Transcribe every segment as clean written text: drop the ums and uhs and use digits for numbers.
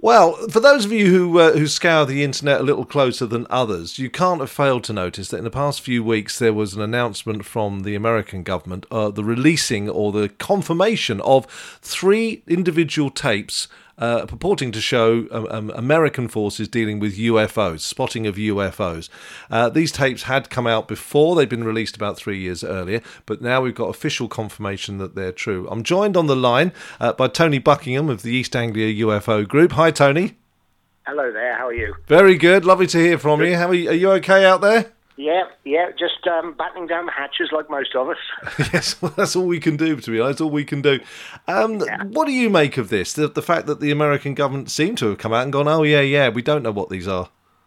Well, for those of you who scour the internet a little closer than others, you can't have failed to notice that in the past few weeks there was an announcement from the American government, the releasing or the confirmation of 3 individual tapes purporting to show American forces dealing with UFOs, spotting of UFOs. These tapes had come out before. They'd been released about 3 years earlier, but now we've got official confirmation that they're true. I'm joined on the line by Tony Buckingham of the East Anglia UFO Group. Hi, Tony. Hello there, how are you? Very good, lovely to hear from you. Are you okay out there? Yeah, just battening down the hatches like most of us. Yes, well, that's all we can do, to be honest, all we can do. What do you make of this, the fact that the American government seem to have come out and gone, oh, yeah, we don't know what these are?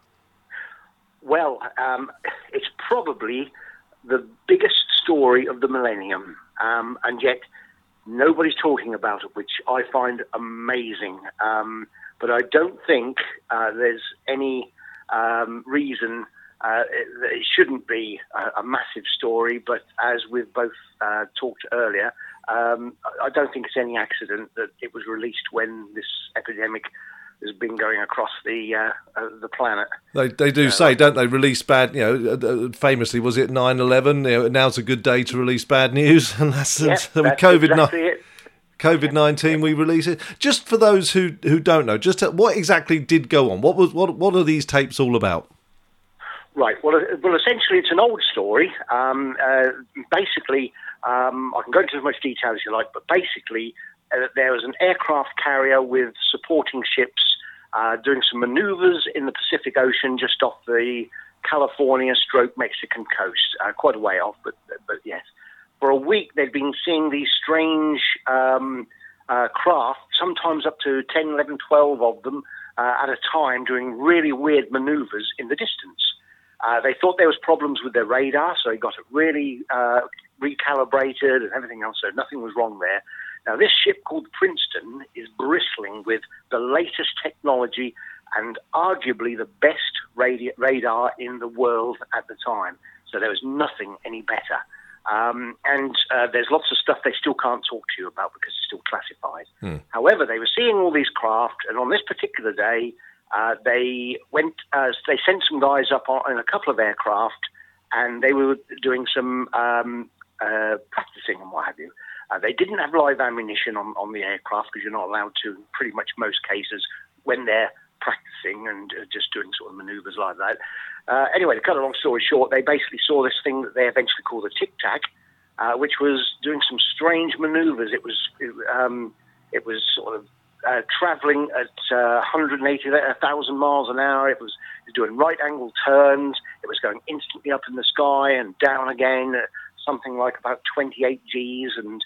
Well, it's probably the biggest story of the millennium, and yet nobody's talking about it, which I find amazing. But I don't think there's any reason it shouldn't be a massive story, but as we've both talked earlier, I don't think it's any accident that it was released when this epidemic has been going across the planet. They do say, don't they, release bad, famously, was it 9/11? Now's a good day to release bad news, and that's exactly it. COVID-19, we release it. Just for those who don't know, what exactly did go on? What are these tapes all about? Right. Well, essentially, it's an old story. Basically, I can go into as much detail as you like, but basically, there was an aircraft carrier with supporting ships doing some maneuvers in the Pacific Ocean just off the California/Mexican coast, quite a way off, but yes. For a week, they'd been seeing these strange craft, sometimes up to 10, 11, 12 of them at a time, doing really weird maneuvers in the distance. They thought there was problems with their radar, so they got it really recalibrated and everything else, so nothing was wrong there. Now, this ship called Princeton is bristling with the latest technology and arguably the best radar in the world at the time. So there was nothing any better. And there's lots of stuff they still can't talk to you about because it's still classified. However, they were seeing all these craft, and on this particular day, they sent some guys up in a couple of aircraft, and they were doing some practicing and what have you. They didn't have live ammunition on the aircraft because you're not allowed to in pretty much most cases when they're practicing and just doing sort of maneuvers like that. Anyway, to cut a long story short, they basically saw this thing that they eventually called a Tic Tac, which was doing some strange maneuvers. It was sort of traveling at 180,000 miles an hour. It was doing right-angle turns. It was going instantly up in the sky and down again at something like about 28 Gs, and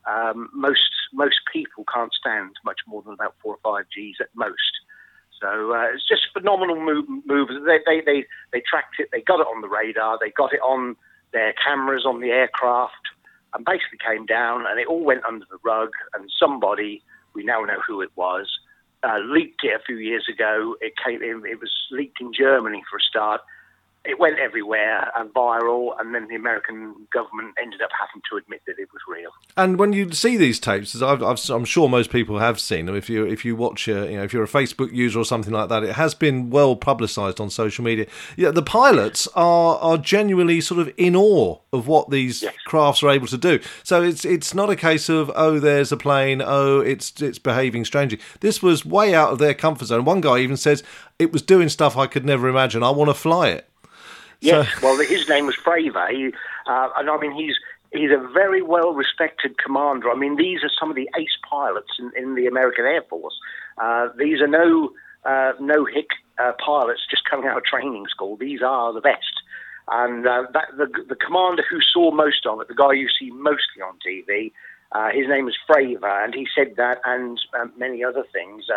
most people can't stand much more than about 4 or 5 Gs at most. So it's just phenomenal moves. They tracked it. They got it on the radar. They got it on their cameras on the aircraft, and basically came down, and it all went under the rug. And somebody, we now know who it was, leaked it a few years ago. It was leaked in Germany for a start. It went everywhere and viral, and then the American government ended up having to admit that it was real. And when you see these tapes, as I'm sure most people have seen them, if you watch, if you're a Facebook user or something like that, it has been well publicised on social media. Yeah, the pilots are genuinely sort of in awe of what these crafts are able to do. So it's not a case of, oh, there's a plane, oh, it's behaving strangely. This was way out of their comfort zone. One guy even says it was doing stuff I could never imagine. I want to fly it. Yes, well, his name was Fravor, and I mean, he's a very well-respected commander. I mean, these are some of the ace pilots in the American Air Force. These are no-hick pilots just coming out of training school. These are the best. And the commander who saw most of it, the guy you see mostly on TV, his name is Fravor, and he said that and many other things.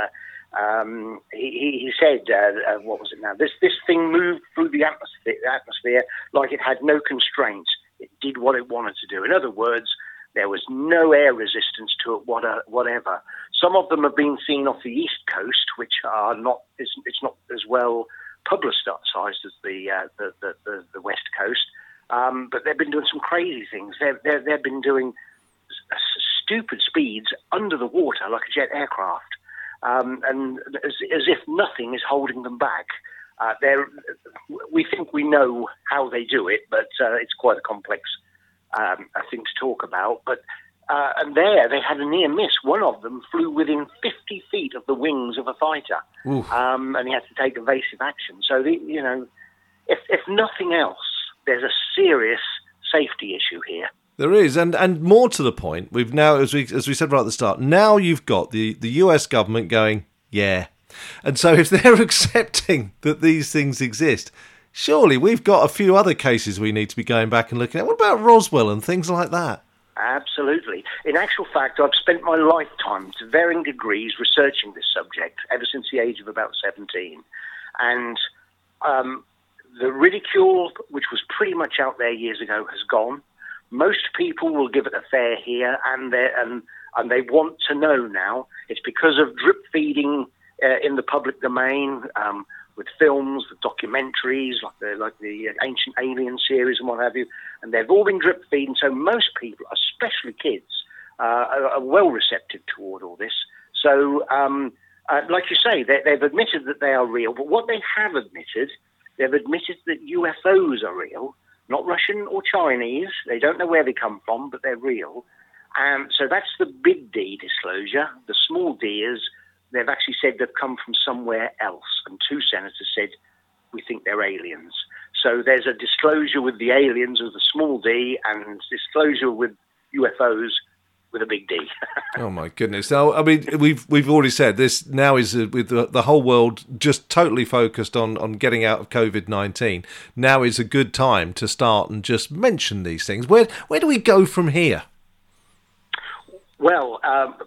He said, what was it now? This thing moved through the atmosphere like it had no constraints. It did what it wanted to do. In other words, there was no air resistance to it whatever. Some of them have been seen off the East Coast, which are not. It's not as well publicised as the West Coast. But they've been doing some crazy things. They've been doing stupid speeds under the water like a jet aircraft. and as if nothing is holding them back. We think we know how they do it, but it's quite a complex thing to talk about. But and they had a near miss. One of them flew within 50 feet of the wings of a fighter, and he had to take evasive action. So, if nothing else, there's a serious safety issue here. There is, and more to the point, we've now, as we said right at the start, now you've got the US government going, yeah. And so if they're accepting that these things exist, surely we've got a few other cases we need to be going back and looking at. What about Roswell and things like that? Absolutely. In actual fact, I've spent my lifetime to varying degrees researching this subject ever since the age of about 17. And the ridicule, which was pretty much out there years ago, has gone. Most people will give it a fair hear, and they want to know now. It's because of drip feeding in the public domain, with films, with documentaries, like the Ancient Alien series and what have you, and they've all been drip feeding. So most people, especially kids, are well receptive toward all this. So, like you say, they've admitted that they are real, but what they have admitted, they've admitted that UFOs are real. Not Russian or Chinese. They don't know where they come from, but they're real. So that's the big D disclosure. The small D is they've actually said they've come from somewhere else. And 2 senators said, we think they're aliens. So there's a disclosure with the aliens with a small d and disclosure with UFOs with a big D. Oh my goodness! Now, I mean, we've already said this. Now is with the whole world just totally focused on getting out of COVID-19. Now is a good time to start and just mention these things. Where do we go from here? Well,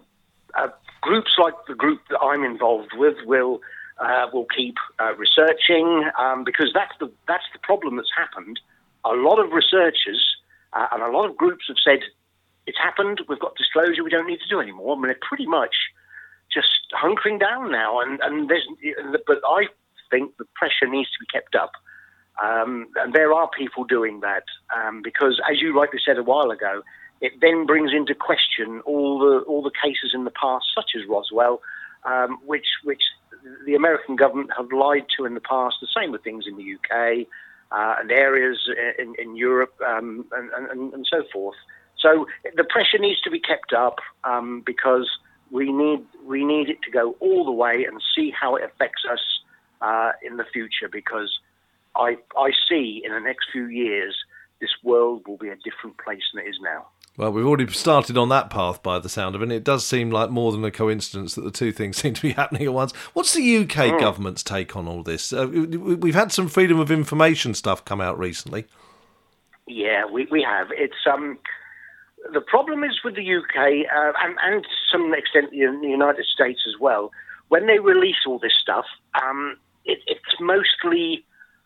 groups like the group that I'm involved with will keep researching because that's the problem that's happened. A lot of researchers and a lot of groups have said, it's happened, we've got disclosure, we don't need to do anymore. I mean, they're pretty much just hunkering down now. But I think the pressure needs to be kept up. And there are people doing that because, as you rightly said a while ago, it then brings into question all the cases in the past, such as Roswell, which the American government have lied to in the past. The same with things in the UK and areas in Europe and so forth. So the pressure needs to be kept up because we need it to go all the way and see how it affects us in the future. Because I see in the next few years this world will be a different place than it is now. Well, we've already started on that path by the sound of it, and it does seem like more than a coincidence that the two things seem to be happening at once. What's the UK government's take on all this? We've had some freedom of information stuff come out recently. Yeah, we have. It's the problem is with the UK and to some extent the United States as well. When they release all this stuff, it's mostly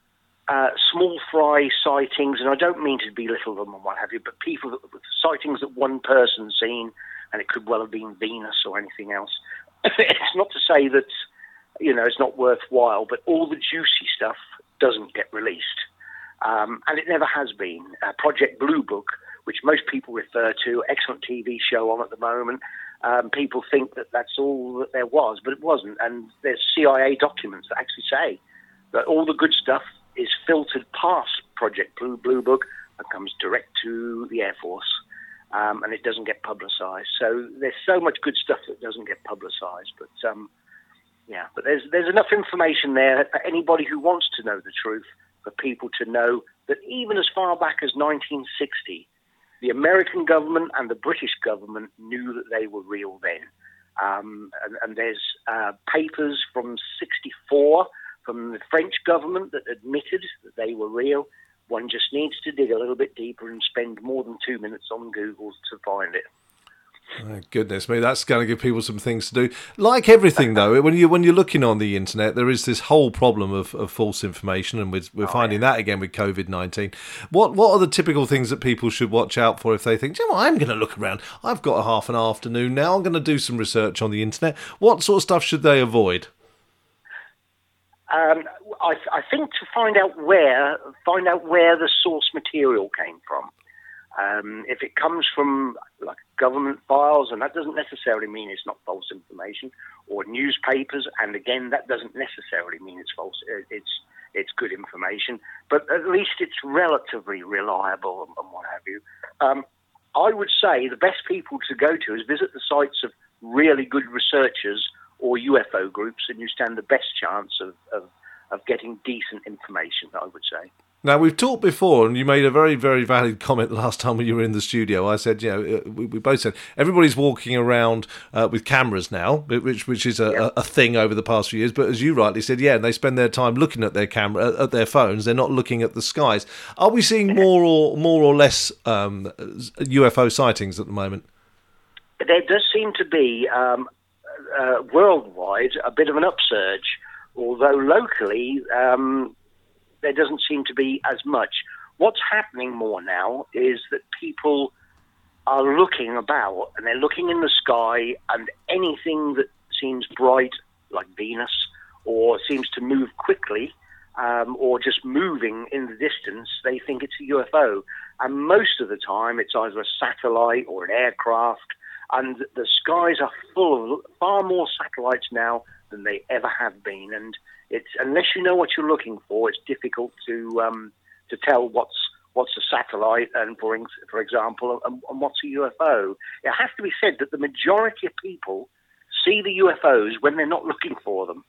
small fry sightings, and I don't mean to belittle them and what have you, but sightings that one person's seen, and it could well have been Venus or anything else. It's not to say that it's not worthwhile, but all the juicy stuff doesn't get released, and it never has been. Project Blue Book, which most people refer to, excellent TV show on at the moment. People think that that's all that there was, but it wasn't. And there's CIA documents that actually say that all the good stuff is filtered past Project Blue Book and comes direct to the Air Force, and it doesn't get publicized. So there's so much good stuff that doesn't get publicized. But but there's enough information there for anybody who wants to know the truth, for people to know that even as far back as 1960, the American government and the British government knew that they were real then. And there's papers from 1964 from the French government that admitted that they were real. One just needs to dig a little bit deeper and spend more than 2 minutes on Google to find it. Oh, goodness me, that's going to give people some things to do. Like everything, though, when you're looking on the internet, there is this whole problem of false information, and we're finding that again with COVID-19. What are the typical things that people should watch out for if they think, I'm going to look around, I've got a half an afternoon now, I'm going to do some research on the internet. What sort of stuff should they avoid? I think to find out where the source material came from. If it comes from like government files, and that doesn't necessarily mean it's not false information, or newspapers, and again, that doesn't necessarily mean it's false. It's good information, but at least it's relatively reliable and what have you. I would say the best people to go to is visit the sites of really good researchers or UFO groups, and you stand the best chance of getting decent information, I would say. Now, we've talked before, and you made a very, very valid comment last time when you were in the studio. I said, we both said, everybody's walking around with cameras now, which is a thing over the past few years. But as you rightly said, and they spend their time looking at their camera, at their phones. They're not looking at the skies. Are we seeing more or less UFO sightings at the moment? There does seem to be, worldwide, a bit of an upsurge, although locally... there doesn't seem to be as much. What's happening more now is that people are looking about, and they're looking in the sky, and anything that seems bright, like Venus, or seems to move quickly, or just moving in the distance, they think it's a UFO. And most of the time, it's either a satellite or an aircraft, and the skies are full of far more satellites now than they ever have been. And it's, unless you know what you're looking for, it's difficult to tell what's a satellite and, for example, and what's a UFO. It has to be said that the majority of people see the UFOs when they're not looking for them.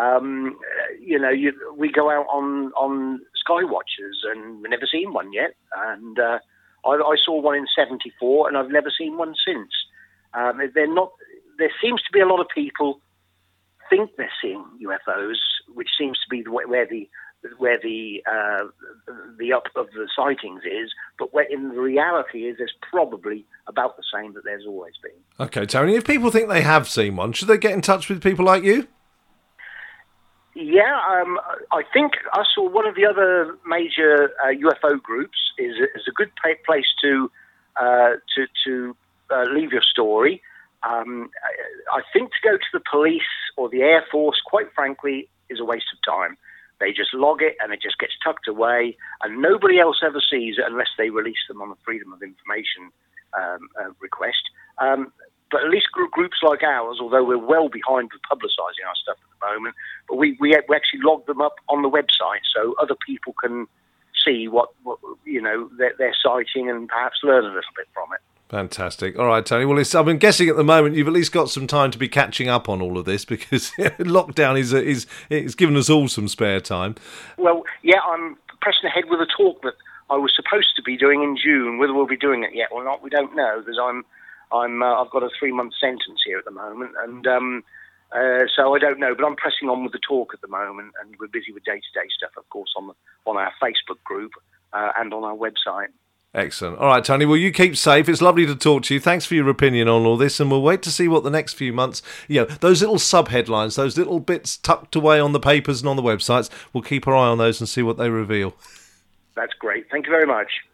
We go out on sky watchers, and we've never seen one yet. And I saw one in '74, and I've never seen one since. They're not. There seems to be a lot of people think they're seeing UFOs, which seems to be where the up of the sightings is, but where in reality is there's probably about the same that there's always been. Okay, Tony, if people think they have seen one, should they get in touch with people like you? Yeah, I think I saw one of the other major UFO groups is a good place to leave your story. I think to go to the police or the Air Force, quite frankly, is a waste of time. They just log it and it just gets tucked away, and nobody else ever sees it unless they release them on the Freedom of Information request. But at least groups like ours, although we're well behind with publicising our stuff at the moment, but we actually log them up on the website so other people can see what they're citing and perhaps learn a little bit from it. Fantastic. All right, Tony. Well, I'm guessing at the moment you've at least got some time to be catching up on all of this, because lockdown is given us all some spare time. Well, yeah, I'm pressing ahead with a talk that I was supposed to be doing in June. Whether we'll be doing it yet or not, we don't know, because I've got a 3-month sentence here at the moment, and so I don't know. But I'm pressing on with the talk at the moment, and we're busy with day-to-day stuff, of course, on our Facebook group and on our website. Excellent. All right, Tony. Well, you keep safe. It's lovely to talk to you. Thanks for your opinion on all this, and we'll wait to see what the next few months, those little sub-headlines, those little bits tucked away on the papers and on the websites, we'll keep our eye on those and see what they reveal. That's great. Thank you very much.